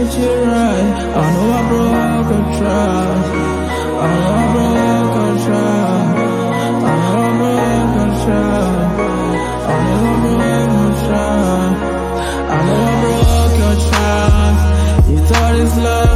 treat you right. I know I broke your trust. I know I broke your trust. I know I broke your trust. I know I broke your trust. I know I broke your trust. You thought it's love.